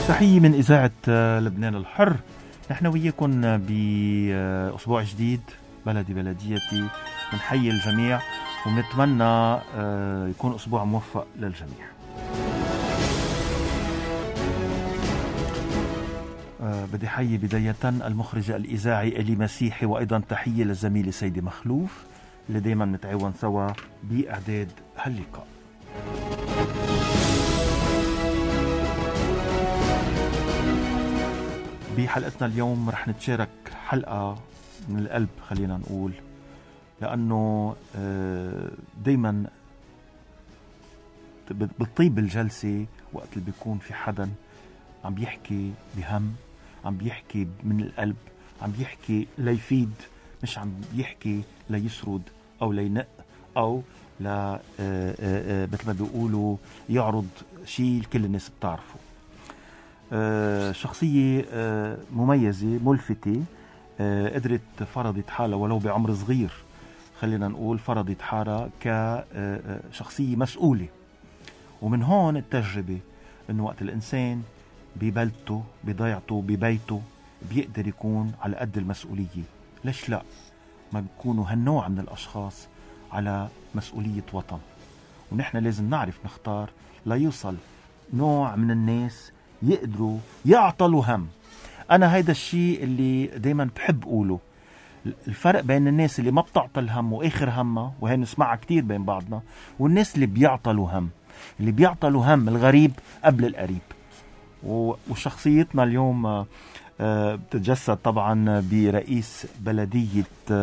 تحية من إذاعة لبنان الحر. نحن وياكم بأسبوع جديد بلدي بلديتي. بنحيي الجميع ونتمنى يكون أسبوع موفق للجميع. بدي حيي بداية المخرج الإذاعي إلي مسيحي، وأيضا تحية للزميل سيدي مخلوف اللي دايما نتعاون سوا بإعداد هاللقاء. بحلقتنا اليوم رح نتشارك حلقة من القلب، خلينا نقول، لأنه دايما بتطيب الجلسة وقت اللي بيكون في حدا عم بيحكي بهم، عم بيحكي من القلب، عم بيحكي ليفيد، مش عم بيحكي ليسرد أو لينق أو مثل ما بيقولوا يعرض شيء كل الناس بتعرفه. شخصية مميزة ملفتة، قدرت فرضت حالها ولو بعمر صغير، خلينا نقول فرضت حالها كشخصية مسؤولة. ومن هون التجربة انه وقت الانسان ببلدته بضيعته ببيته بيقدر يكون على قد المسؤولية. ليش لا ما بيكونوا هالنوع من الاشخاص على مسؤولية وطن؟ ونحن لازم نعرف نختار ليوصل نوع من الناس يقدروا يعطلوا هم. أنا هيدا الشيء اللي دايما بحب أقوله، الفرق بين الناس اللي ما بتعطل هم وآخر همها، وهي نسمعها كتير بين بعضنا، والناس اللي بيعطلوا هم. اللي بيعطلوا هم الغريب قبل القريب. وشخصيتنا اليوم بتتجسد طبعا برئيس بلدية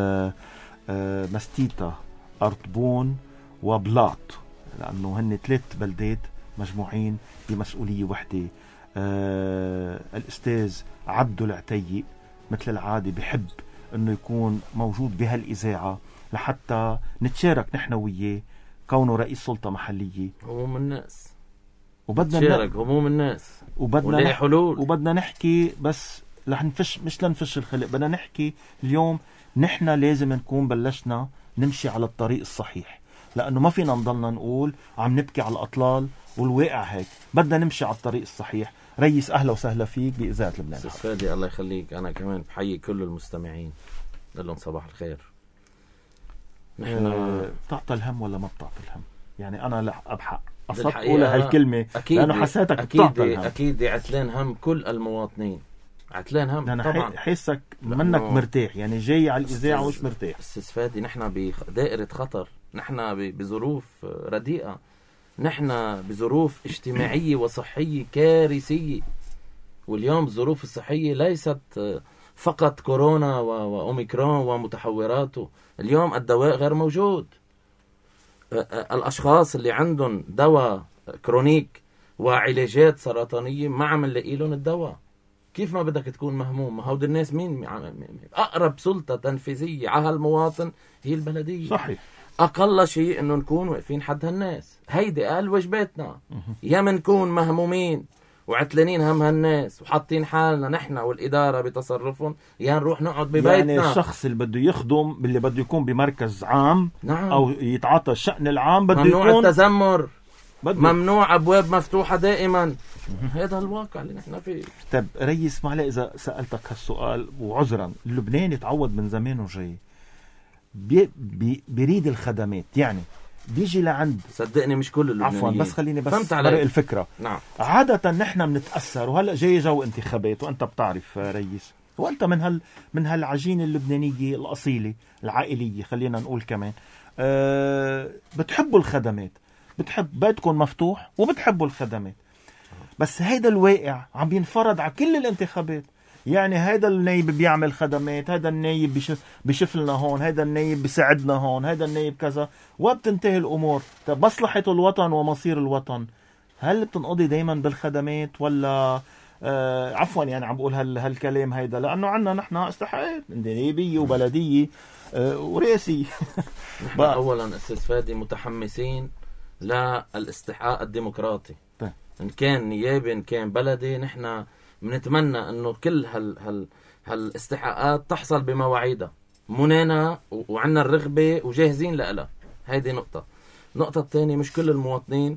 مستيتا أرطبون وبلاط، لأنه هن 3 بلدات مجموعين بمسؤولية وحدة. الأستاذ عبدو العتيق مثل العادة بحب أنه يكون موجود بهالإذاعة لحتى نتشارك نحن وياه، كونه رئيس سلطة محلية. هموم الناس وبدنا نتشارك هموم الناس وبدنا حلول. وبدنا نحكي، بس رح نفش، مش لنفش الخلق، بدنا نحكي اليوم نحن لازم نكون بلشنا نمشي على الطريق الصحيح، لأنه ما فينا نضلنا نقول عم نبكي على الأطلال والواقع هيك. بدنا نمشي على الطريق الصحيح. ريس أهلا وسهلا فيك بإذاعة لبنان. أستاذ فادي الله يخليك. أنا كمان بحيي كل المستمعين، لهم صباح الخير. نحن بتعطى الهم ولا ما بتعطى الهم؟ يعني أنا أبحق أصدق أقولها هالكلمة لأنه حسيتك بتعطى الهم. أكيد عتلان هم كل المواطنين، عتلان هم. أنا طبعا حسك منك مرتاح، يعني جاي على الإذاعة ومش مرتاح. أستاذ فادي نحن بدائرة خطر، نحن بظروف رديئة، نحن بظروف اجتماعية وصحية كارثية. واليوم الظروف الصحية ليست فقط كورونا وأوميكرون ومتحوراته. اليوم الدواء غير موجود. الأشخاص اللي عندهم دواء كرونيك وعلاجات سرطانية ما عم نلاقي لهم الدواء. كيف ما بدك تكون مهموم؟ هود الناس مين؟ أقرب سلطة تنفيذية على المواطن هي البلدية. صحيح. أقل شيء إنه نكون واقفين حد هالناس. هيدي قال واجباتنا. يا منكون مهمومين وعتلانين هم هالناس وحاطين حالنا نحن والإدارة بتصرفهم، يا نروح نقعد ببيتنا. يعني الشخص اللي بده يخدم، اللي بده يكون بمركز عام، نعم، أو يتعاطى الشأن العام، بده ممنوع يكون التذمر، ممنوع أبواب مفتوحة دائما. هذا الواقع اللي نحن فيه. طب ريس، معلي إذا سألتك هالسؤال وعذرا، اللبناني يتعود من زمان وجاي بيريد الخدمات، يعني بيجي لعند، صدقني مش كل اللبنانيين. عفوا بس خليني بس برق الفكرة. نعم. عادة نحن بنتأثر، وهلأ جاي جو انتخابات وأنت بتعرف ريس، وأنت من هالعجينة اللبنانية الأصيلة العائلية، خلينا نقول كمان بتحبوا الخدمات، بتحب بيتكم مفتوح وبتحبوا الخدمات. بس هيدا الواقع عم بينفرض على كل الانتخابات. يعني هيدا النايب بيعمل خدمات، هيدا النايب بيشوف لنا هون، هيدا النايب بيساعدنا هون، هيدا النايب كذا، وبتنتهي الأمور. طب مصلحة الوطن ومصير الوطن هل بتنقضي دايما بالخدمات ولا عفوا يعني عم بقول هالكلام هيدا لأنه عنا نحن استحقاقات نايبية وبلدية ورئاسية. نحن أولا أستاذ فادي متحمسين للاستحقاق الديمقراطي، إن كان نيابي إن كان بلدي. نحن بنتمنى انه كل هالاستحقاقات تحصل بمواعيدها منانا وعنا الرغبة وجاهزين لها. هيدي نقطة. النقطة الثانية، مش كل المواطنين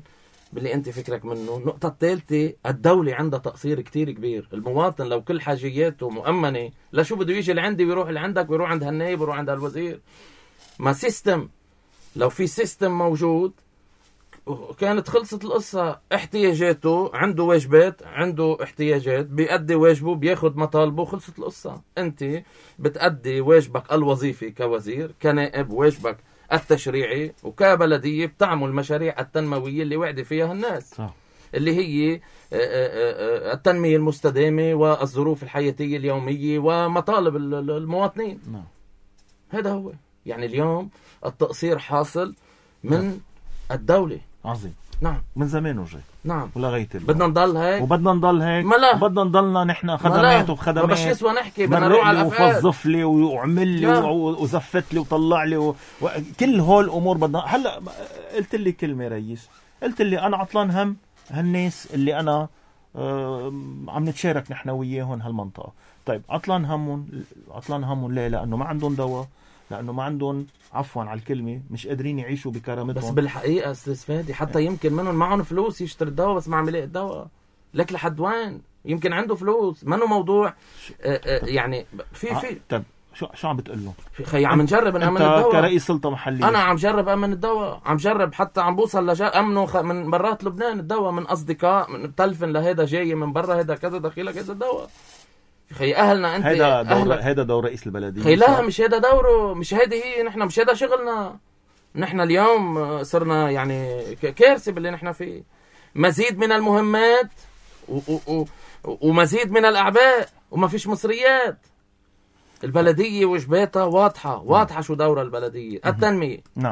باللي انت فكرك منه. النقطة الثالثة، الدولة عندها تقصير كتير كبير. المواطن لو كل حاجياته مؤمنة، لا شو بده يجي لعندي ويروح لعندك ويروح عند هالنائب ويروح عند هالوزير. ما سيستم، لو في سيستم موجود كانت خلصت القصة. احتياجاته، عنده واجبات، عنده احتياجات، بيأدي واجبه، بياخد مطالبه، خلصت القصة. انت بتأدي واجبك الوظيفي كوزير، كنائب واجبك التشريعي، وكبلدية بتعمل المشاريع التنموية اللي وعد فيها الناس صح. اللي هي التنمية المستدامة والظروف الحياتية اليومية ومطالب المواطنين. نعم. هذا هو يعني اليوم التقصير حاصل من الدولة. عظيم. نعم. من زمان وجاي. نعم. ولغاية بدنا نضل هيك، وبدنا نضل هيك، بدنا نضلنا نحن خدمات وخدمات. ما بش يسوى نحكي، بدنا نروح على الأفعال. وفظف لي وعمل لي وزفت لي وطلع لي كل هول الأمور بدنا. هلا قلت لي كلمة ريس، قلت لي أنا عطلان هم هالناس اللي أنا عم نتشارك نحن وياهم هالمنطقة. طيب عطلان همهم ليه؟ لأنه ما عندهم دواء، لأنه ما عندهم، عفوا على الكلمة، مش قادرين يعيشوا بكرامتهم. بس بالحقيقة أستاذ فادي حتى يمكن منهم معهم فلوس يشتري الدواء، بس ما عم يلاقي الدواء. لك لحد وين؟ يمكن عنده فلوس، منه موضوع يعني في طب شو عم بتقول له؟ خي عم نجرب نأمن الدواء. انت كرئيس سلطة محلية. أنا عم جرب أمن الدواء، عم جرب حتى عم بوصل أمنه من برات لبنان الدواء، من أصدقاء، من تلفن لهذا جاي من برا، هذا كذا دخيلك هذا الدواء. خي أهلنا أنت، هذا دور رئيس البلدية. خي لا، مش هذا دوره، مش هذه هي، نحن مش هذا شغلنا. نحن اليوم صرنا يعني كارثة باللي نحن فيه. مزيد من المهمات ومزيد من الأعباء، وما فيش مصريات. البلدية وجباتها واضحة شو دورها البلدية، التنمية. نعم.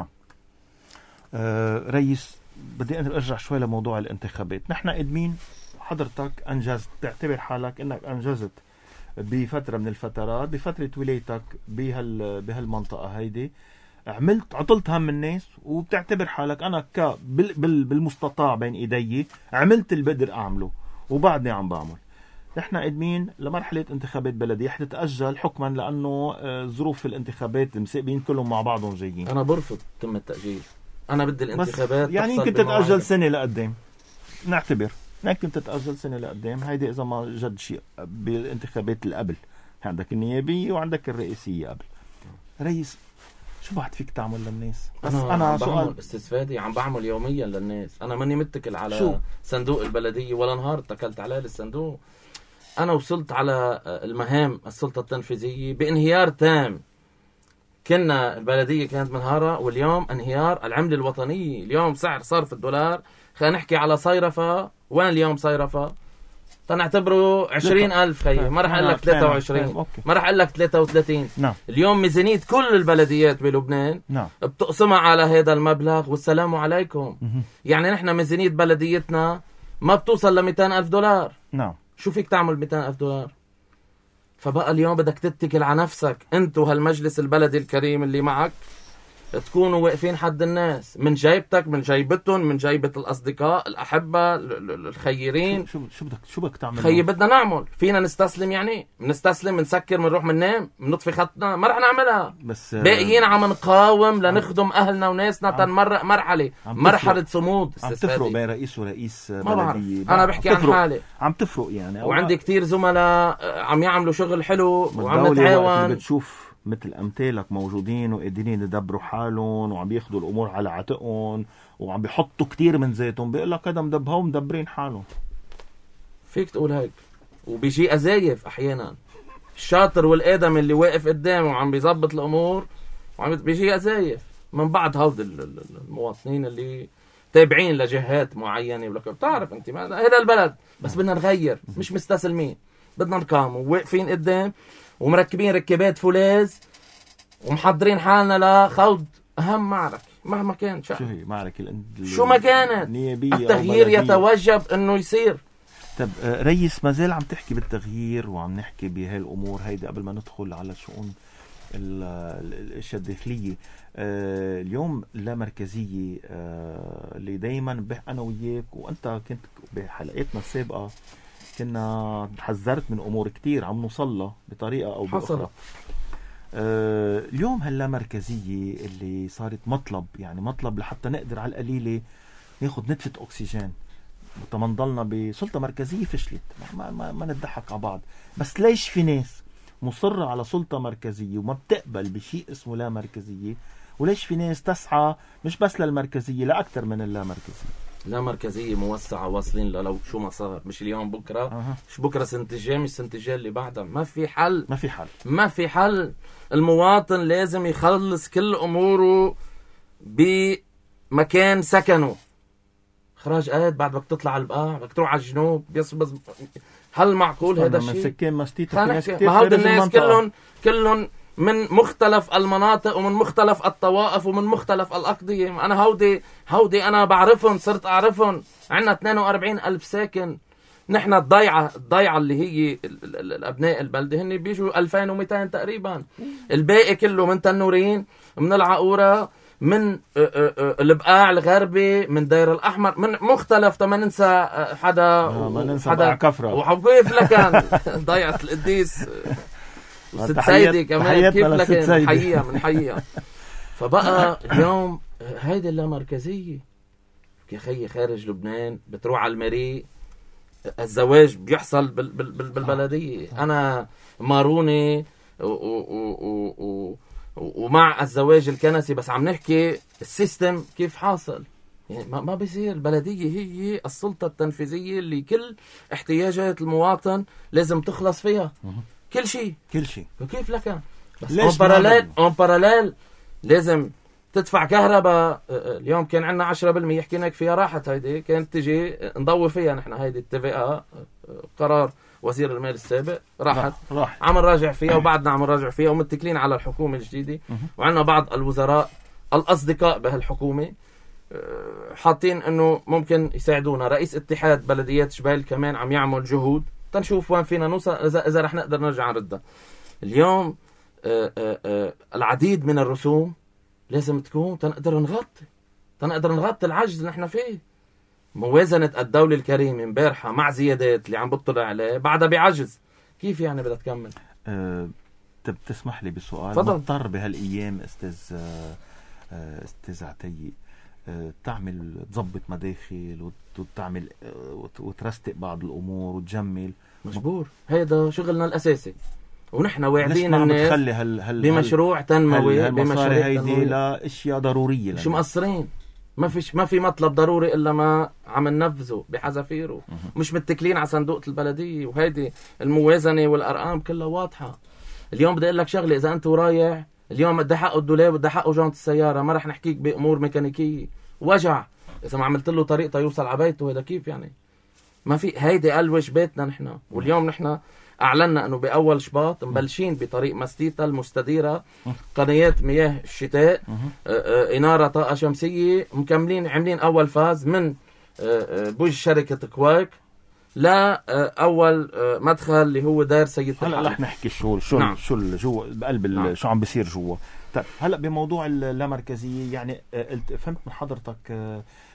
ريس، بدي أرجع شوي لموضوع الانتخابات. نحن قدمين، حضرتك أنجزت، تعتبر حالك أنك أنجزت بفترة من الفترات، بفترة ولايتك بهالمنطقة هيدي، عطلت هم الناس، وبتعتبر حالك أنا بالمستطاع بين إيدي عملت اللي بقدر أعمله وبعدني عم بعمل. نحن قدمين لمرحلة انتخابات بلدية حتتأجل حكما لأنه ظروف الانتخابات المساقبين كلهم مع بعضهم جايين. أنا برفض تم التأجيل. أنا بدي الانتخابات يعني يمكن تتأجل سنة لقدام، نعتبر يمكن تتأجل سنة لقدام. هيدي إذا ما جد شيء بالانتخابات اللي قبل، عندك النيابية وعندك الرئيسية قبل. رئيس، شو بعد فيك تعمل للناس؟ بس أنا سؤال استاذ فادي، عم بعمل يوميا للناس. أنا ماني متكل على صندوق البلدية ولا نهار اتكلت عليه للصندوق. أنا وصلت على المهام السلطة التنفيذية بانهيار تام. كنا البلدية كانت منهارة، واليوم انهيار العملة الوطنية. اليوم سعر صرف الدولار، خلينا نحكي على صيرفة. وين اليوم صيرفة؟ تنعتبره 20,000 خيي، ما رح أقول لك 23، ما رح أقول لك 33. نعم. اليوم ميزانية كل البلديات بلبنان نعم. بتقسمها على هذا المبلغ والسلام عليكم. يعني نحن ميزانية بلديتنا ما بتوصل ل 200,000 دولار. نعم. شو فيك تعمل 200,000 دولار؟ فبقى اليوم بدك تتكل على نفسك انت وهالمجلس البلدي الكريم اللي معك، تكونوا واقفين حد الناس، من جيبتك، من جيبتهم، من جيبة الأصدقاء الأحبة الخيرين. شو بدك تعمل؟ خيي بدنا نعمل، فينا نستسلم؟ يعني نستسلم، نسكر، منروح مننام، منطفي خطنا؟ ما رح نعملها. بس باقيين عم نقاوم لنخدم أهلنا وناسنا، تنمرق مرحلة صمود. عم تفرق بين رئيس ورئيس بلدية. أنا بحكي عن حالي، عم تفرق يعني. وعندي كتير زملاء عم يعملوا شغل حلو وعم نتعاون. بتشوف مثل أمثالك موجودين وقادرين يدبروا حالهم وعم بياخدوا الأمور على عاتقهم وعم بيحطوا كتير من ذاتهم، بيقول لك هذا مدبهم مدبرين حالهم. فيك تقول هيك، وبيجي أزايف أحيانا. الشاطر والآدم اللي واقف قدامه وعم بيزبط الأمور وعم بيجي أزايف من بعض هود المواطنين اللي تابعين لجهات معينة. يقول لك بتعرف أنت هذا البلد، بس بدنا نغير، مش مستسلمين، بدنا نقام وواقفين قدام ومركبين ركبات فولاذ ومحضرين حالنا لخوض أهم معركة مهما كان شو هي معركة شو ما كانت. التغيير يتوجب أنه يصير. طب ريس، ما زال عم تحكي بالتغيير وعم نحكي بهاي الأمور هيدا قبل ما ندخل على شؤون الأشياء الداخلية. اليوم اللامركزية اللي دايما أنا وياك وأنت كنت بحلقاتنا السابقة كنا حذرت من أمور كتير عم نوصلها بطريقة أو بأخرى. اليوم هاللامركزية اللي صارت مطلب، يعني مطلب لحتى نقدر على القليلة ناخد نتفة أكسجين وطبعا ضلنا بسلطة مركزية فشلت. ما نضحك على بعض. بس ليش في ناس مصرة على سلطة مركزية وما بتقبل بشيء اسمه لا مركزية، وليش في ناس تسعى مش بس للمركزية لأكثر من اللا مركزية؟ لا مركزية موسعة واصلين لو شو ما صار، مش اليوم بكرة مش بكرة سنة الجاي مش سنة الجاي اللي بعدها. ما في حل. ما في حل. المواطن لازم يخلص كل أموره بمكان سكنه. إخراج قاد بعد بدك تطلع على البقاع، بدك تروح على الجنوب، بس هل معقول هذا الشيء؟ سكان مستيطة في ناس كتير. ما هود الناس كلهم من مختلف المناطق ومن مختلف الطوائف ومن مختلف الأقضية. أنا هودي أنا بعرفهم، صرت أعرفهم. عندنا 42,000 ساكن. نحن الضيعة اللي هي الأبناء البلدة هن بيجوا 2200 تقريبا. الباقي كله من تنورين، من العقورة، من البقاع الغربي، من دير الأحمر، من مختلف. ما ننسى حدا ما ننسى بقاع كفرة وحكيف لكن ضيعة القديس وست سيدي كمان. كيف لكن حقيقة فبقى اليوم هيدي اللامركزية يا خيي. خارج لبنان بتروح على المريء، الزواج بيحصل بالبلدية. أنا ماروني ومع الزواج الكنسي، بس عم نحكي السيستم كيف حاصل. يعني ما بيصير. البلدية هي السلطة التنفيذية اللي كل احتياجات المواطن لازم تخلص فيها. كل شيء. وكيف لك بس اون باراليل لازم تدفع كهرباء. اليوم كان عندنا 10% حكينا فيها راحت. هيدي كانت تجي نضوي فيها نحن. هيدي التفاقة قرار وزير المال السابق راحت. عم نراجع فيها وبعدنا عم نراجع فيها ومتكلين على الحكومة الجديدة. وعندنا بعض الوزراء الأصدقاء بهالحكومة حاطين انه ممكن يساعدونا. رئيس اتحاد بلديات شبيل كمان عم يعمل جهود تنشوف وين فينا نوصل اذا رح نقدر نرجع نردها. اليوم العديد من الرسوم لازم تكون تنقدر نغطي العجز اللي نحن فيه. موازنة الدولة الكريمة امبارحة مع زيادات اللي عم بطلع عليه بعدها بعجز. كيف يعني بدها تكمل؟ بتسمح لي بسؤال؟ مضطر بهالايام استاذ عتيق تضبط مداخل وتعمل وترستق بعض الامور وتجمل. مجبور. هيدا شغلنا الاساسي ونحن واعدين الناس بتخلي بمشروع تنموي بمشاريع هيدي لاشياء ضروريه. مش مقصرين. ما في مطلب ضروري الا ما عم ننفذه بحذافيره. مش متكلين على صندوق البلديه. وهيدي الموازنه والارقام كلها واضحه. اليوم بدي اقول لك شغله. اذا انت رايح اليوم بدي حقه الدولاب بدي حقه جانت السياره، ما رح نحكيك بامور ميكانيكيه وجع. اذا ما عملت له طريقه يوصل على بيته هذا كيف يعني؟ ما في. هيدي قلوش بيتنا نحن. واليوم نحن اعلنا انه باول شباط مبلشين بطريق مستيطة المستديره قنيات مياه الشتاء، اناره طاقه شمسيه، مكملين عاملين اول فاز من بوج شركه كواك لا اول مدخل اللي هو دار سيد هلا رح نحكي شو جوا بقلب شو عم بيصير جوا. طيب هلا بموضوع اللامركزيه يعني فهمت من حضرتك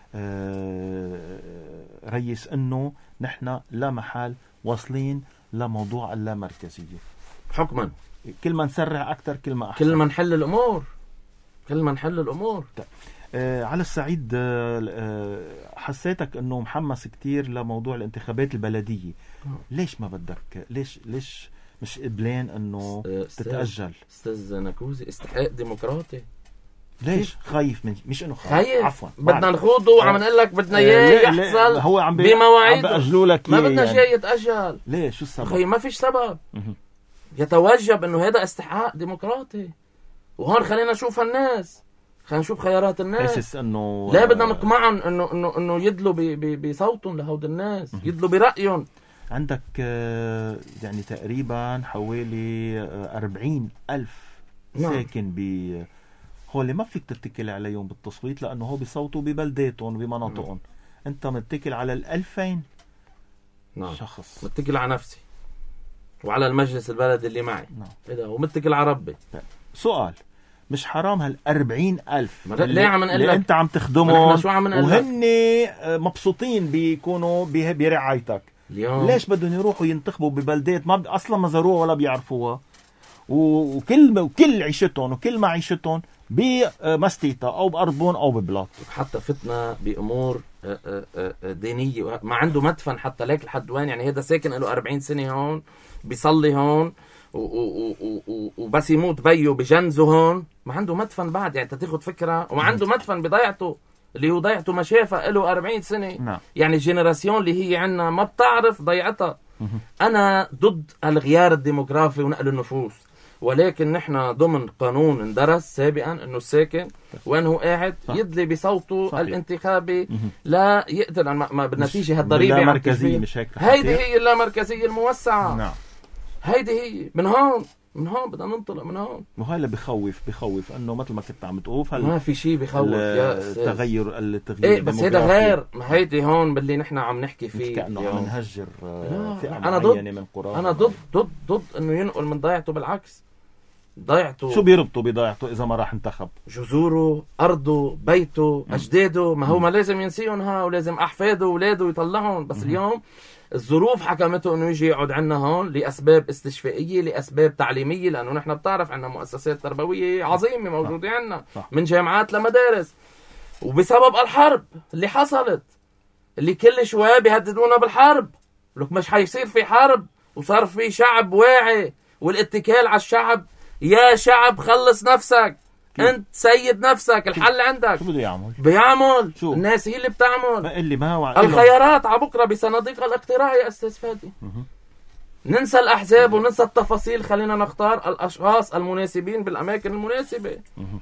ريس انه نحن لا محال واصلين لموضوع اللامركزيه حكما. كل ما نسرع اكثر كل ما احسن. كل ما نحل الامور. طيب. على الصعيد حسيتك انه محمس كتير لموضوع الانتخابات البلديه. ليش ما بدك ليش مش قبلان انه تتاجل؟ استاذ نكوزي استحقاق ديمقراطي. ليش خايف من مش انه خايف عفوا بدنا نخوضه وعم نقول لك بدنا اياه يحصل هو عم بمواعيد بأجلوا لك ما بدنا شيء يتاجل. ليش شو السبب؟ ما فيش سبب. يتوجب انه هذا استحقاق ديمقراطي. وهون خلينا نشوف الناس، خلينا نشوف خيارات الناس. حاسس انه لا بدنا نقمعهم انه يدلوا بصوتهم لهود الناس، يدلوا برأيهم. عندك يعني تقريبا حوالي 40,000 ساكن هو اللي ما فيك تتكل عليهم بالتصويت لانه هو بيصوتوا ببلداتهم بمناطقهم. انت متكل على 2000 شخص. متكل على نفسي وعلى المجلس البلدي اللي معي. كده ومتكل على ربي. سؤال، مش حرام هال40,000 ليه عم نقول لك انت عم تخدمهم وهن مبسوطين بيكونوا برعايتك؟ ليش بدهم يروحوا ينتخبوا ببلدات ما اصلا ما زاروها ولا بيعرفوها وكل عيشتهم وكل معيشتهم بمستيتا او بارضون او ببلاط. حتى فتنا بامور دينيه، ما عنده مدفن حتى ليك لحد وين. يعني هذا ساكن له 40 سنه هون، بيصلي هون وبس يموت بيو بجنزه هون، ما عنده مدفن بعد. يعني انت تاخذ فكره، وما عنده مدفن بضيعته اللي هو ضيعته ما شافها له 40 سنه. نعم. يعني الجينيراسيون اللي هي عنا ما بتعرف ضيعتها. انا ضد الغيار الديموغرافي ونقل النفوس، ولكن نحن ضمن قانون اندرس سابقا انه الساكن وين هو قاعد يدلي بصوته الانتخابي لا يقدر ما بالنتيجه هالضريبه لا مركزيه، مش هيك؟ هيدي هي اللامركزيه الموسعه. نعم. هيدي هي من هون بدنا ننطلق من هون. وهي اللي بخوف انه مثل ما كنت عم تقول ما في شيء بخوف يا التغير ايه، بس هذا غير. ما هيدي هون باللي نحن عم نحكي فيه كأنه عم نهجر فئة أنا معينة من قرى. انا ضد انه ينقل من ضيعته. بالعكس، ضيعته شو بيربطوا بضيعته اذا ما راح انتخب؟ جذوره، ارضه، بيته، اجداده. ما هو ما لازم ينسيهم ولازم احفاده واولاده يطلعهم. بس اليوم الظروف حكمته انه يجي يقعد عنا هون لاسباب استشفائيه، لاسباب تعليميه، لانه نحن بتعرف عنا مؤسسات تربويه عظيمه موجوده عنا، من جامعات لمدارس. وبسبب الحرب اللي حصلت، اللي كل شوي بيهددونا بالحرب، لك مش حيصير في حرب، وصار في شعب واعي والاتكال على الشعب. يا شعب خلص نفسك، انت سيد نفسك، الحل عندك. شو بده يعمل؟ بيعمل شو؟ الناس هي اللي بتعمل. ما اللي ما هو الخيارات على بكره بصناديق الاقتراع يا استاذ فادي. ننسى الاحزاب وننسى التفاصيل، خلينا نختار الاشخاص المناسبين بالاماكن المناسبه.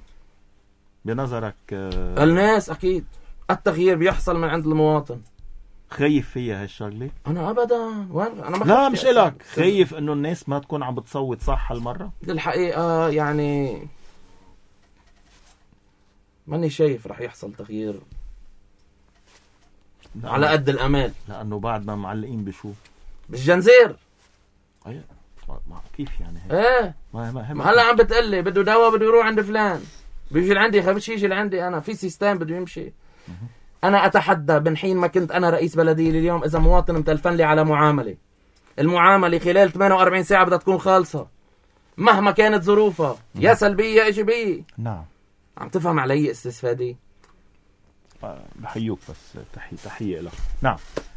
بنظرك الناس اكيد التغيير بيحصل من عند المواطن. خايف فيها هالشغله؟ انا ابدا. وين انا ما لا مش إلك خايف انه الناس ما تكون عم بتصوت صح هالمره؟ الحقيقه يعني ماني شايف رح يحصل تغيير على قد الامال، لانه بعد ما معلقين بشو؟ بالجنزير. اي كيف يعني هيك؟ ايه ما هلا عم بتقلي بده دواء، بده يروح عند فلان، بيجي لعندي، خبش يجي لعندي. انا في سيستم بده يمشي. انا اتحدى من حين ما كنت انا رئيس بلديه لليوم، اذا مواطن متلفن لي على معامله، المعامله خلال 48 ساعه بدها تكون خالصه مهما كانت ظروفها، يا سلبيه يا ايجابيه. نعم. عم تفهم علي استاذ فادي؟ بحيوك، بس تحيه لك. نعم.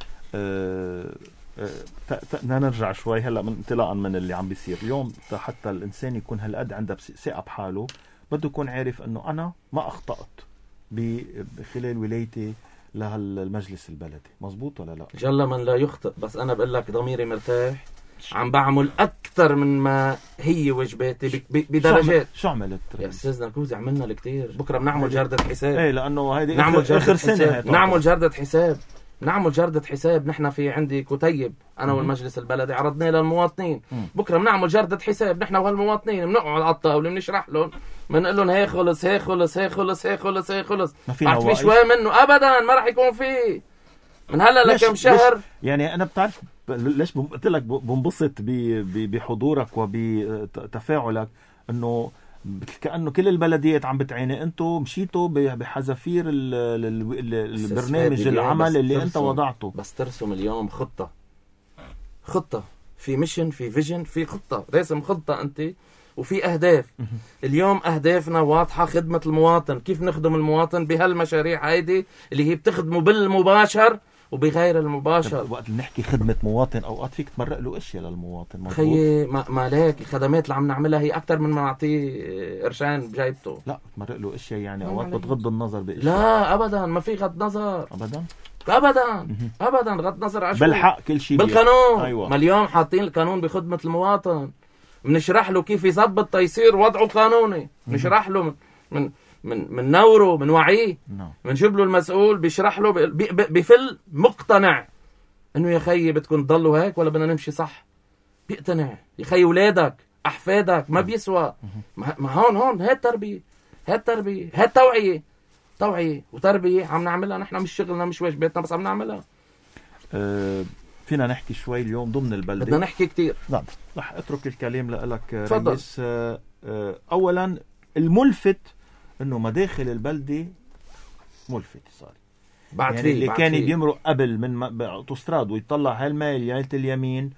بدنا نرجع شوي هلا من انطلاقا من اللي عم بيصير اليوم. حتى الانسان يكون هالقد عنده ثقه بحاله، بده يكون عارف انه انا ما اخطأت بخلال ولايتي لهالمجلس البلدي. مزبوط ولا لا؟ جل من لا يخطئ، بس انا بقول لك ضميري مرتاح، عم بعمل اكثر من ما هي واجباتي بدرجات. شو عملت يا استاذ نركوزي؟ عملنا الكثير. بكره بنعمل جردة حساب. ايه، لانه هيدي نعمل اخر سنه. نعمل جردة حساب. نحن في عندي كتيب انا والمجلس البلدي عرضناه للمواطنين. بكره بنعمل جردة حساب نحن وهالمواطنين، بنقعد على الطاوله بنشرح لهم، بنقول لهم هي خلص هي خلص هي خلص هي خلص هي خلص. ما في شوي منه ابدا، ما راح يكون في من هلا لكم شهر. يعني انا بتعرف ليش قلت لك بنبسط بحضورك وبتفاعلك، انه كأنه كل البلديات عم بتعاني، انتم مشيتوا بحذافير البرنامج العمل اللي انت وضعته. بس ترسم اليوم خطة في ميشن، في فيجن، في خطة، راسم خطة انت، وفي اهداف. اليوم اهدافنا واضحة، خدمة المواطن. كيف نخدم المواطن بهالمشاريع هيدي اللي هي بتخدمه بالمباشر وبغير المباشر. وقت نحكي خدمة مواطن، اوقات فيك تمرق له اشياء للمواطن. خيي ما ليك الخدمات اللي عم نعملها هي اكثر من ما نعطيه قرشان بجايبته. لا تمرق له اشياء، يعني اوقات بتغض النظر باشياء. لا ابدا، ما في غض نظر ابدا غض نظر عشان بالحق كل شيء بالقانون. أيوة. ما اليوم حاطين القانون بخدمة المواطن، بنشرح له كيف يظبط تيصير وضعه قانوني. نشرح له من نوره، من وعيه، بنجيب له المسؤول بيشرح له بفل مقتنع انه يا خيي بدكم تضلوا هيك ولا بدنا نمشي صح. بيقتنع يا خيي، اولادك احفادك ما بيسوى. ما هون هي التربيه، هي توعيه وتربيه عم نعملها نحن. مش شغلنا مش واجباتنا، بس عم نعملها. فينا نحكي شوي اليوم ضمن البلده، بدنا نحكي كتير. نعم، رح اترك الكلام لك رئيس. اولا الملفت انه مداخل البلده ملفت صار بعد يعني اللي كان بيمرق قبل من اوتوستراد ويطلع هالميل يمين،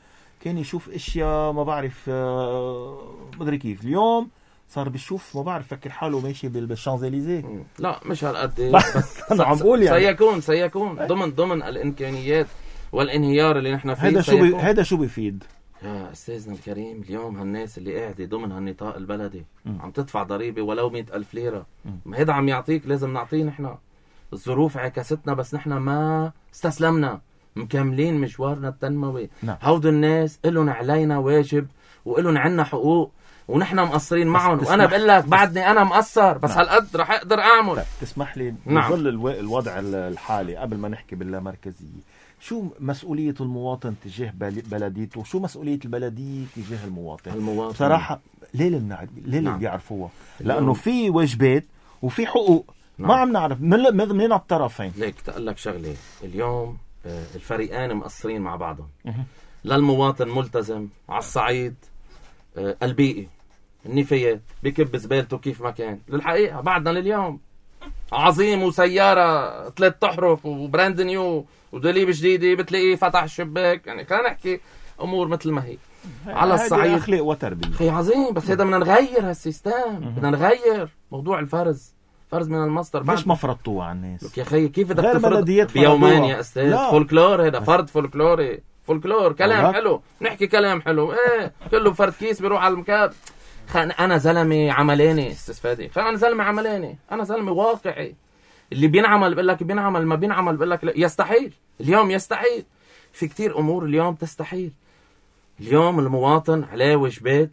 كان يشوف اشياء ما بعرف مدري كيف. اليوم صار بيشوف ما بعرف فكر حاله ماشي بالشانزليزيه. لا مش هالقد بس انا عم بقول يعني سيكون ضمن الامكانيات والانهيار اللي نحن فيه. هذا شو بيفيد يا استاذنا الكريم؟ اليوم هالناس اللي قاعده ضمن هالنطاق البلدي عم تدفع ضريبه ولو 100,000 ليره. ما هيدا عم يعطيك، لازم نعطيه نحن. الظروف عكستنا بس نحن ما استسلمنا، مكملين مشوارنا التنموي. هود الناس إلهم علينا واجب وإلهم عنا حقوق ونحن مقصرين معهم. وانا بقول لك بعدني انا مقصر بس هالقد رح اقدر اعمل. تسمح لي بظل الوضع الحالي قبل ما نحكي باللامركزيه، شو مسؤولية المواطن تجاه بلديته وشو مسؤولية البلدية تجاه المواطن؟ بصراحة ليه اللي بيعرفوها؟ لأنه في واجبات وفي حقوق. ما عم نعرف من الطرفين. ليك تقول لك شغلة، اليوم الفريقين مقصرين مع بعضهم. للمواطن ملتزم على الصعيد البيئي، النفايات بكب زبالته كيف ما كان. للحقيقة بعدنا لليوم عظيم وسيارة 3 أحرف وبراند نيو ودليب جديدة بتلاقيه فتح الشباك. يعني خلينا نحكي أمور مثل ما هي على الصعيد أخلاق وتربية. خي عظيم، بس هذا بدنا نغير هالسيستم. بدنا نغير موضوع الفرز من المصدر. ليش ما فرضتوها على الناس؟ يا خي كيف بدك تفرض بيومين يا أستاذ؟ فولكلور هذا، فرض فولكلوري. فولكلور كلام حلو، نحكي كلام حلو. ايه كله فرد كيس بيروح على المكاب. انا زلمه عملاني استفادي. انا زلمه عملاني، انا زلمه واقعي. اللي بينعمل بقول لك بينعمل، ما بينعمل بقول لك يستحيل. اليوم يستحيل. في كتير امور اليوم تستحيل. اليوم المواطن عليه واجبات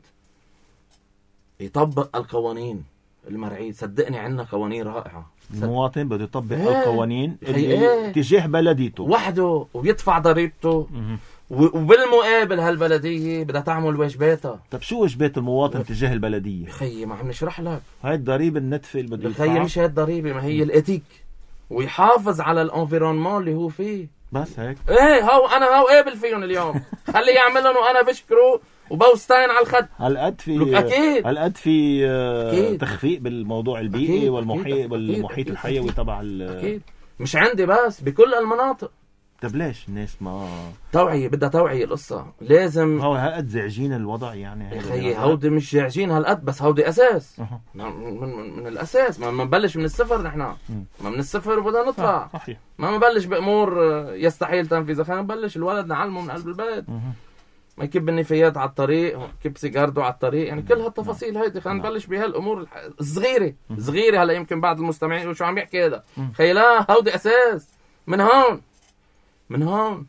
يطبق القوانين المرعيه. صدقني عندنا قوانين رائعه. المواطن بده يطبق القوانين اللي تجاه بلديته وحده وبيدفع ضريبته. وبالمقابل هالبلدية بدها تعمل واجباتها. طب شو واجبات المواطن تجاه البلدية؟ خيي ما عم نشرح لك. هاي الضريبة النتفة اللي بده يدفعها. خيي مش هاي الضريبة، ما هي الاتيك. ويحافظ على الانفيرونمون اللي هو فيه. بس هيك. ايه انا قابل فيهم اليوم. خليه يعملهم وانا بشكره وبوستين على الخد. هالقد في اكيد هالقد في تخفيق بالموضوع البيئي والمحيط الحيوي تبع اكيد. مش عندي بس بكل المناطق. طب ليش الناس ما توعية؟ بدها توعية القصة. لازم هو هالقد زعجين الوضع يعني. يا خيي هودي مش زعجين هالقد، بس هودي أساس. من الأساس ما نبلش من الصفر. نحن ما من الصفر وبدنا نطلع. صحيح. ما نبلش بأمور يستحيل تنفيذها. خلينا نبلش الولد نعلمه من قلب البيت. ما يكب النفايات على الطريق، يكب سيجارته على الطريق. يعني كل هالتفاصيل هيدي خلينا نبلش بهالأمور الصغيرة. هلا يمكن بعض المستمعين وشو عم يحكي هذا. خيي لا، هودي أساس. من هون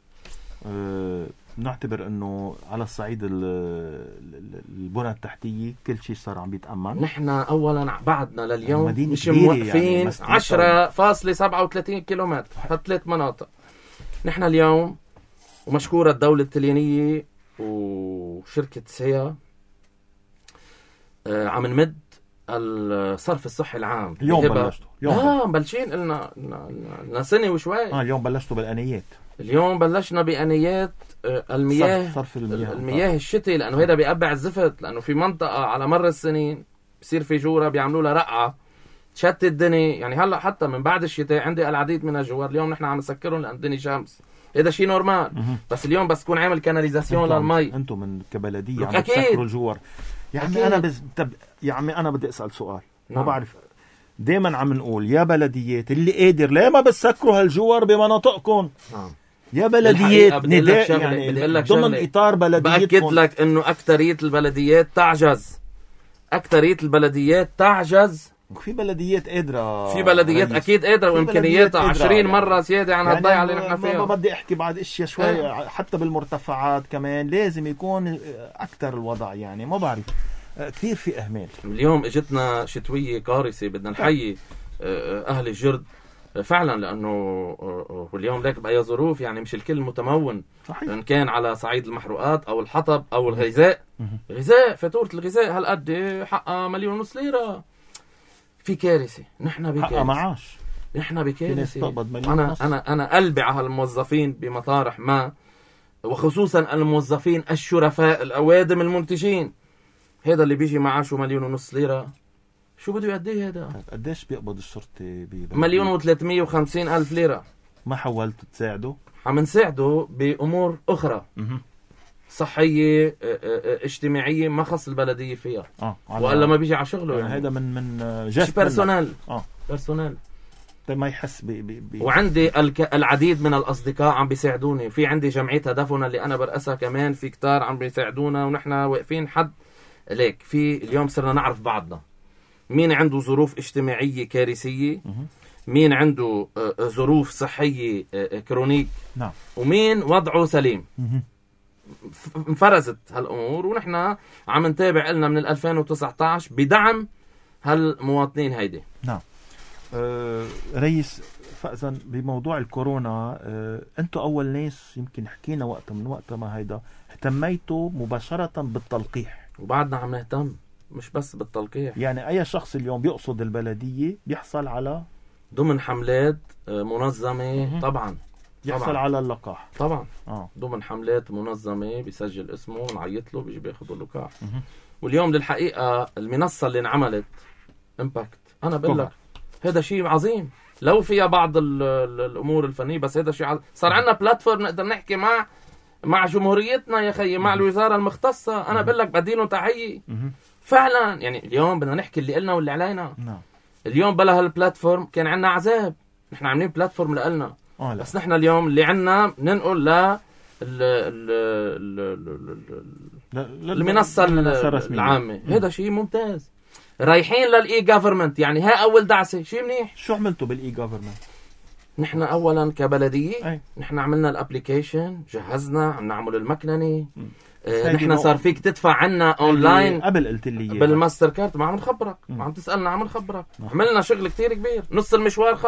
نعتبر انه على الصعيد البنى التحتية كل شيء صار عم بيتأمن. نحن اولا بعدنا لليوم مش موقفين يعني 10.37 كيلومتر في 3 مناطق. نحن اليوم ومشكورة الدولة التليانية وشركة سيا عم نمد الصرف الصحي العام. اليوم بلشتوا؟ مبلشين لنا سنة وشوي. اليوم بلشتوا بالآنيات. اليوم بلشنا بآنيات المياه، صرف المياه الشتي، لأنه هذا بيقبع الزفت. لأنه في منطقة على مر السنين بصير في جورة بيعملوا لها رقعة تشتت الدنيا. يعني هلا حتى من بعد الشتاء عندي العديد من الجوار اليوم نحن عم نسكرهم لأن الدنيا شمس. هذا شيء نورمال. بس اليوم بس تكون عامل كاناليزاسيون للمي. انتم من كبلدية عم تسكروا الجوار. يا عمي انا يا عمي انا بدي اسال سؤال. ما بعرف، دائما عم نقول يا بلديات اللي قادر ليه ما بتسكروا هالجوار بمناطقكم؟ يا بلديات نداء يعني ضمن اطار بلديتكم. باكد لك انه اكثريه البلديات تعجز. في بلديات قادرة، في بلديات أكيد قادرة وإمكانياتها 20 مرة زيادة عن هالضيعة اللي نحن فيها. ما بدي أحكي بعد إشياء شوي حتى بالمرتفعات كمان لازم يكون أكتر الوضع. يعني ما بعرف، كثير في أهمال. اليوم اجتنا شتوية قارسة، بدنا نحيي أهل الجرد فعلا، لأنه واليوم لك بأي ظروف يعني مش الكل متمون. صحيح. إن كان على صعيد المحروقات أو الحطب أو الغذاء. فاتورة الغذاء هالقد حقها 1.5 مليون ليرة. في كارثة. نحن بكارثة. معاش. نحن بكارثة. أنا قلبي على الموظفين بمطارح ما، وخصوصا الموظفين الشرفاء الأوادم المنتجين. هذا اللي بيجي معاشه 1.5 مليون ليرة، شو بده يأديه هذا؟ قديش بيقبض الشرطة 1,350,000 ليرة. ما حاولت تساعده؟ عم نساعده بأمور أخرى. صحية اجتماعية ما خص البلدية فيها وإلا ما بيجي على شغله. يعني هذا من جهة بيرسونال بيرسونال ما يحس وعندي العديد من الأصدقاء عم بيساعدوني. في عندي جمعية هدفنا اللي أنا برأسها كمان، في كتار عم بيساعدونا ونحن واقفين حد ليك. في اليوم صرنا نعرف بعضنا، مين عنده ظروف اجتماعية كارثية، مين عنده ظروف صحية كرونيك، نعم، ومين وضعه سليم. انفرزت هالأمور ونحن عم نتابع لنا من 2019 بدعم هالمواطنين هيدي. نعم. رئيس، فإذا بموضوع الكورونا أنتوا أول ناس يمكن حكينا من وقت ما هيدا اهتميتوا مباشرة بالتلقيح، وبعدنا عم نهتم مش بس بالتلقيح. يعني أي شخص اليوم بيقصد البلدية بيحصل على ضمن حملات منظمة طبعا يحصل على اللقاح طبعا. ضمن حملات منظمة بيسجل اسمه، نعيط له بيجي بياخذ اللقاح. واليوم للحقيقة المنصة اللي انعملت امباكت، أنا بقول لك هذا شيء عظيم، لو فيها بعض الأمور الفنية بس هذا شيء صار عندنا بلاتفورم نقدر نحكي مع جمهوريتنا يا خيي، مع الوزارة المختصة. أنا بقول لك بدينه تحية فعلا. يعني اليوم بدنا نحكي اللي قلنا واللي علينا. اليوم بلا هالبلاتفورم كان عندنا عذاب. نحن عاملين بلاتفورم لقلنا بس نحن اليوم اللي عندنا ننقل المنصة العامة. هذا شيء ممتاز. رايحين للإي جافرمنت، يعني هاي أول دعسة، شيء منيح. شو عملتوا بالإي جافرمنت؟ نحن أولا كبلدية نحن عملنا الابليكيشن، جهزنا، عم نعمل المكننة. نحن صار فيك تدفع عنا اونلاين. قبل قلت لي بالماستر كارد، ما عم نخبرك، ما عم تسألنا، عم نخبرك. عملنا شغل كتير كبير، نص المشوار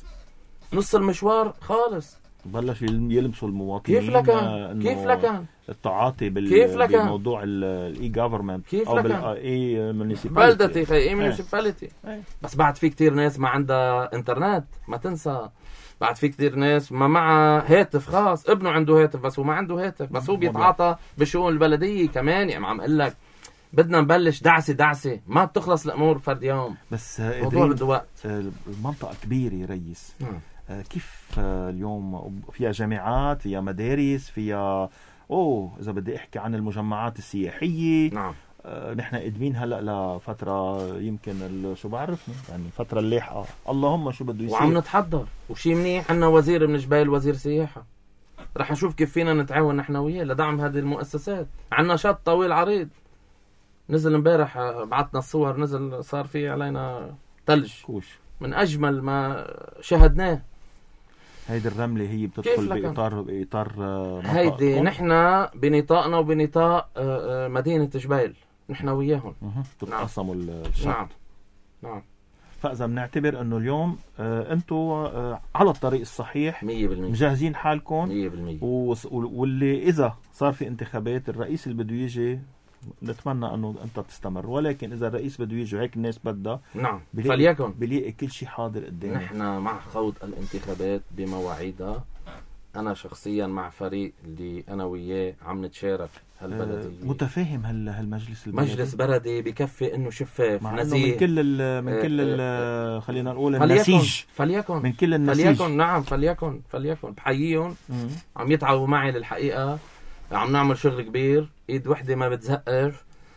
خالص. بلش يلمسوا المواطنين. كيف لكان التعاطي بموضوع الاي جافرمنت او بالاي مونيسيباليتي. بلدتي خي اي مونيسيباليتي. بس بعد في كتير ناس ما عندها انترنت، ما تنسى. بعد في كتير ناس ما معها هاتف خاص، ابنه عنده هاتف بس هو ما عنده هاتف، بس هو بيتعاطى بشؤون البلدية كمان. يعني عم اقول لك بدنا نبلش دعسة، ما بتخلص الامور فرد يوم، بس موضوع بده وقت. المنطقة كبيرة يا ريس. كيف اليوم فيها جامعات، فيها مدارس، فيها إذا بدي أحكي عن المجمعات السياحية. نعم. نحن قدمين هلأ لفترة يمكن شو بعرفني يعني فترة اللاحقة، اللهم شو بده يصير. وعم نتحضر وشي منيح. عنا وزير من جبال، وزير سياحة، رح نشوف كيف فينا نتعاون نحن وياه لدعم هذه المؤسسات. عنا شط طويل عريض، نزل امبارح بعتنا الصور، نزل صار فيه علينا ثلج من أجمل ما شاهدناه. هيدي الرملة هي بتدخل بإطار هيدي نحن بنطاقنا وبنطاق مدينة جبيل، نحن وياهم تتقسموا الشط. نعم. فإذا بنعتبر أنه اليوم أنتوا على الطريق الصحيح 100%، مجهزين حالكم 100%. واللي إذا صار في انتخابات الرئيس اللي بده يجي نتمنى أنه أنت تستمر، ولكن إذا الرئيس بده يجي وهيك الناس بدها، نعم، فليكن بليقي كل شيء حاضر قدامنا. نحن مع خوض الانتخابات بمواعيدها. أنا شخصيا مع فريق اللي أنا وياه عم نتشارك هالبلدية. متفاهم هالمجلس مجلس بلدي بكفي إنه شفاف نزيه من كل خلينا نقول النسيج. فليكن من كل النسيج. نعم، فليكن بحييهم. عم يتعبوا معي للحقيقة، عم نعمل شغل كبير، ايد وحدة ما بتزقر.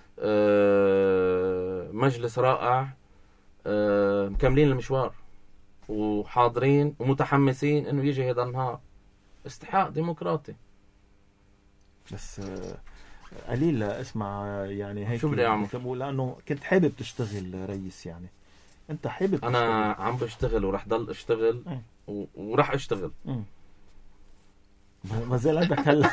مجلس رائع، مكملين المشوار وحاضرين ومتحمسين انه يجي هذا النهار. استحقاق ديمقراطي. بس قليل اسمع يعني هيك. شو بدي اعمل؟ لانه كنت حابب تشتغل رئيس، يعني انت حابب انا عم بشتغل ورح ضل اشتغل ورح اشتغل. ما زال عندك هلا.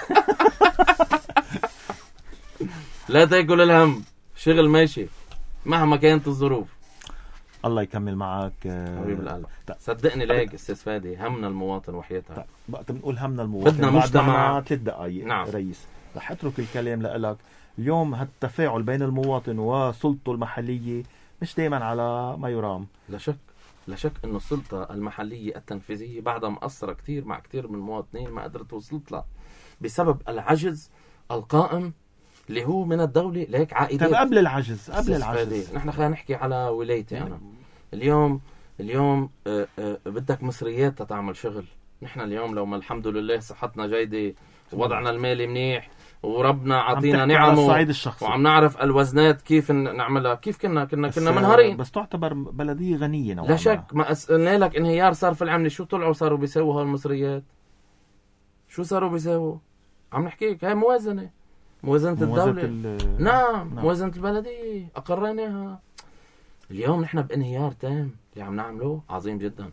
لا تاكل الهم، شغل ماشي مهما كانت الظروف. الله يكمل معك حبيب القلب. صدقني ليك استاذ فادي، همنا المواطن وحياتها. بقى بنقول همنا المواطن. بدنا مجتمع. 3 دقائق. نعم. رئيس رح اترك الكلام لك. اليوم هالتفاعل بين المواطن وسلطته المحلية مش دايما على ما يرام. لا شك انه السلطة المحلية التنفيذية بعدها مقصرة كتير مع كتير من المواطنين، ما قدرت وصلت لها بسبب العجز القائم اللي هو من الدولة. ليك عائدات. طب قبل العجز نحن خلينا نحكي على ولايتي. أنا اليوم بدك مصريات تعمل شغل. نحن اليوم لو ما الحمد لله صحتنا جيدة ووضعنا المالي منيح وربنا عطينا نعمه الصعيد الشخصي وعم نعرف الوزنات كيف نعملها، كيف كنا منهارين. بس تعتبر بلدية غنية نوعا لا شك. ما قلنا لك انهيار صار في العملة. شو طلعوا صاروا بيسووا هالمصريات؟ شو صاروا بيسووا؟ عم نحكيك هاي موازنة الدولة. نعم موازنة البلدية أقريناها. اليوم نحن بانهيار تام. اللي عم نعمله عظيم جدا،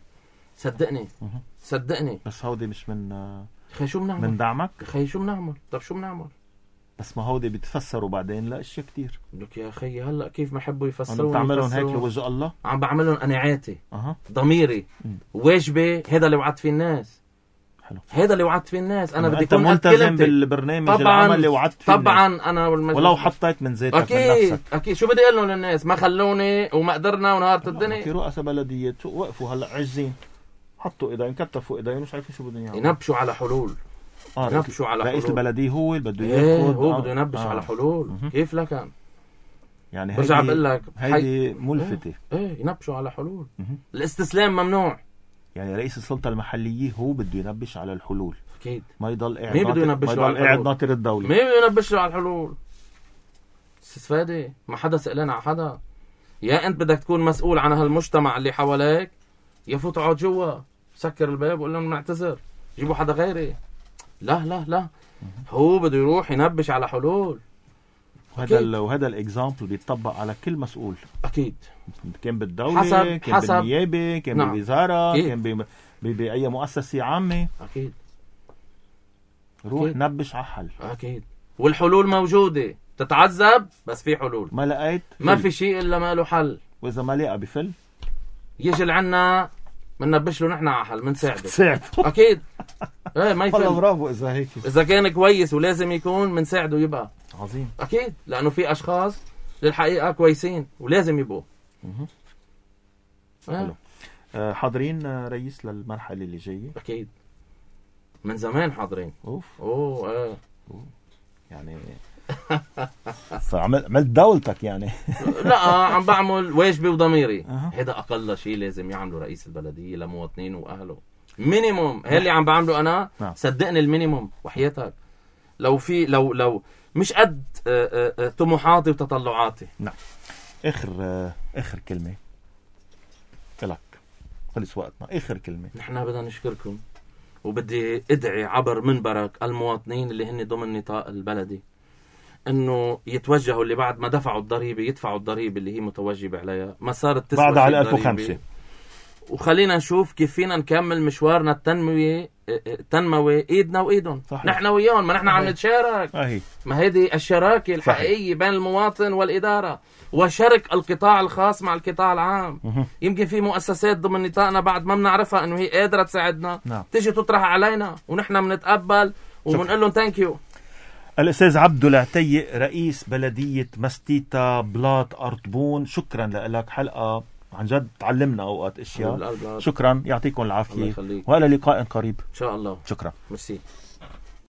صدقني. بس هودي مش من خي شو بنعمل؟ من دعمك؟ خي شو بنعمل؟ طب شو بنعمل؟ بس ما هودي بيتفسروا بعدين لا اشياء كتير. لك يا خي هلا كيف ما يحبوا يفسروا؟ عم تعملهم هيك لوجه الله؟ عم بعملهم قناعاتي ضميري واجبي. هذا اللي وعدت فيه الناس. حلو. هذا اللي وعدت فيه الناس. انا بدي اكون ملتزم بالبرنامج العمل اللي وعدت فيه طبعا الناس. انا ولو حطيت من زيتك أكيد. من نفسك. اكيد. شو بدي اقول لهم للناس؟ ما خلوني وما قدرنا ونهارت الدنيا. في رؤساء بلديه وقفوا هلا عاجزين، حطوا ايدين كتفوا ايدين مش عارفين شو بدهم يعملوا. ينبشوا على حلول. ينبشوا على حلول. رئيس البلديه هو اللي بده ياخذ. هو بده ينبش على حلول. كيف لكن يعني برجع بقول لك هيدي ملفتة. ينبشوا على حلول. الاستسلام ممنوع. يعني رئيس السلطة المحلية هو بده ينبش على الحلول. أكيد. ما يضل قاعد مين بده ينبش على الحلول؟ قاعد ناطر الدولة. مين بده ينبش على الحلول؟ استفادة. ما حدا سألنا على حدا. يا أنت بدك تكون مسؤول عن هالمجتمع اللي حواليك، يا فوت اقعد جوا سكر الباب وقول لهم نعتذر جيبوا حدا غيري. لا هو بده يروح ينبش على حلول. وهذا الاكزامبل بيتطبق على كل مسؤول. اكيد. كان بالدولة، كان بالنيابة، كان بالوزارة، كان بأي مؤسسة عامة. أكيد. روح أكيد. نبش على حل. أكيد. والحلول موجودة. تتعذب بس في حلول. ما لقيت ما في شيء إلا ما له حل. وإذا ما لقى بفل يجي لعنا مننبش له نحن على حل منساعده. تساعده. أكيد. ما يفل. والله برافو. إذا هيك إذا كان كويس ولازم يكون منساعده يبقى عظيم. أكيد. لأنه في أشخاص للحقيقة كويسين ولازم يبقوا. حلو. حاضرين رئيس للمرحلة اللي جاية؟ أكيد. من زمان حاضرين. يعني عملت دولتك يعني. لا عم بعمل واجبي وضميري. هذا أقل شيء لازم يعمله رئيس البلدية لمواطنين وأهله. مينيموم. هي اللي عم بعمله أنا. صدقني المينيموم وحياتك. لو مش قد طموحاتي وتطلعاتي. نعم. آخر كلمة لك. خلص وقتنا. آخر كلمة. نحن بدنا نشكركم وبدي ادعي عبر منبرك المواطنين اللي هن ضمن نطاق البلدي انه يتوجهوا، اللي بعد ما دفعوا الضريبة يدفعوا الضريبة اللي هي متوجبة عليها. ما صارت تسوى بعد على 1005. وخلينا نشوف كيف فينا نكمل مشوارنا التنموي ايدنا وايدهم. نحن وياهم. ما نحن عم نتشارك. ما هذه الشراكة الحقيقية بين المواطن والإدارة وشرك القطاع الخاص مع القطاع العام. يمكن في مؤسسات ضمن نطاقنا بعد ما بنعرفها انه هي قادرة تساعدنا. تيجي تطرح علينا ونحن بنتقبل وبنقول لهم ثانك يو. الأستاذ عبدو العتيق رئيس بلدية مستيتا بلاط أرطبون، شكرا لك. حلقة عن جد تعلمنا أوقات أشياء. شكرا. يعطيكم العافية وإلى لقاء قريب إن شاء الله. شكرا. ميرسي.